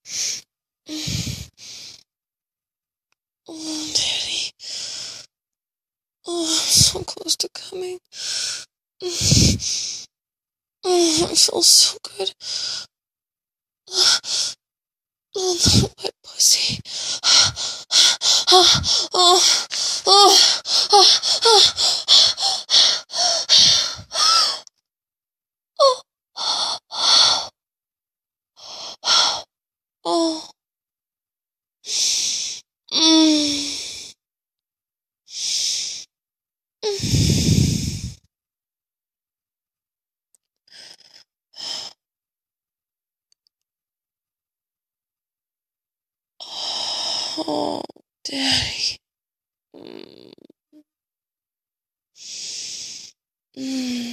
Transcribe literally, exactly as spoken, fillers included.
Oh, Daddy. Oh, I'm so close to coming. Oh, I feel so good. Oh, the wet pussy. Oh, oh, oh, oh, oh, oh. Mm. Oh, Daddy. Mm. Mm.